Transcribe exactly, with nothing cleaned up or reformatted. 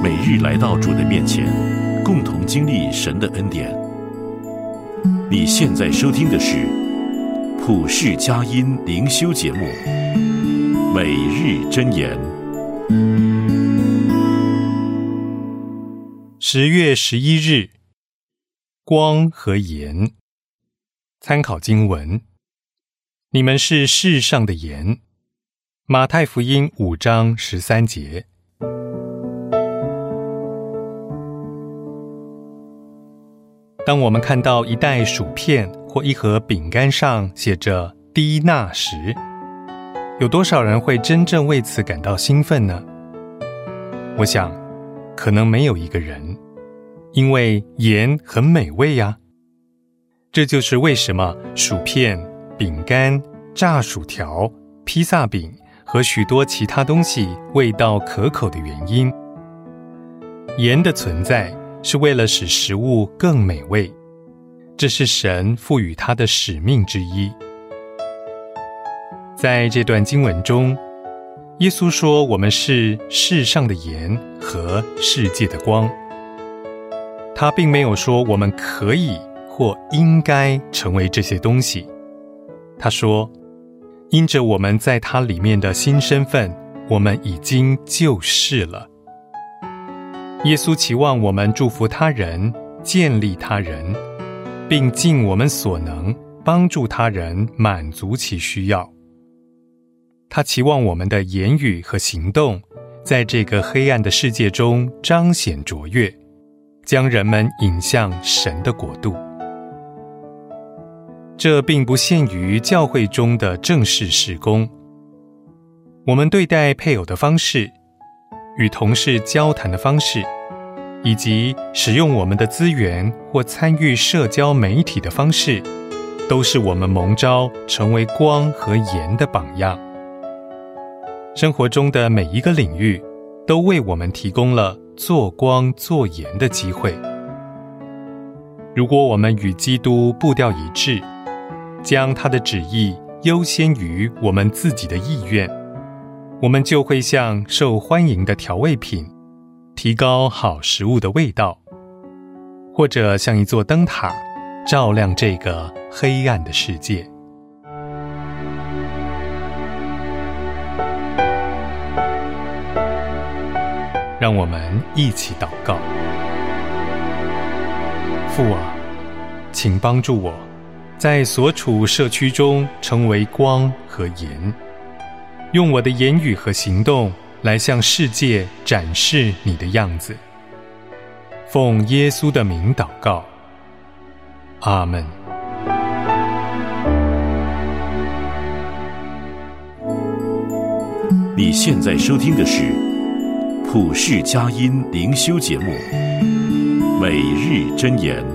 每日来到主的面前，共同经历神的恩典。你现在收听的是普世佳音灵修节目《每日箴言》。 十月十一日，光和盐。参考经文：你们是世上的盐。马太福音五章十三节。当我们看到一袋薯片或一盒饼干上写着低钠时，有多少人会真正为此感到兴奋呢？我想，可能没有一个人，因为盐很美味呀。这就是为什么薯片、饼干、炸薯条、披萨饼和许多其他东西味道可口的原因。盐的存在是为了使食物更美味，这是神赋予它的使命之一。在这段经文中，耶稣说我们是世上的盐和世界的光。他并没有说我们可以或应该成为这些东西。他说，因着我们在他里面的新身份，我们已经就是了。耶稣期望我们祝福他人，建立他人，并尽我们所能帮助他人满足其需要。他期望我们的言语和行动在这个黑暗的世界中彰显卓越，将人们引向神的国度。这并不限于教会中的正式事工。我们对待配偶的方式，与同事交谈的方式，以及使用我们的资源或参与社交媒体的方式，都是我们蒙召成为光和盐的榜样。生活中的每一个领域都为我们提供了做光做盐的机会。如果我们与基督步调一致，将他的旨意优先于我们自己的意愿，我们就会像受欢迎的调味品，提高好食物的味道，或者像一座灯塔，照亮这个黑暗的世界。让我们一起祷告。父啊，请帮助我在所处社区中成为光和盐，用我的言语和行动来向世界展示你的样子。奉耶稣的名祷告，阿们。 你现在收听的是普世佳音灵修节目《每日箴言》。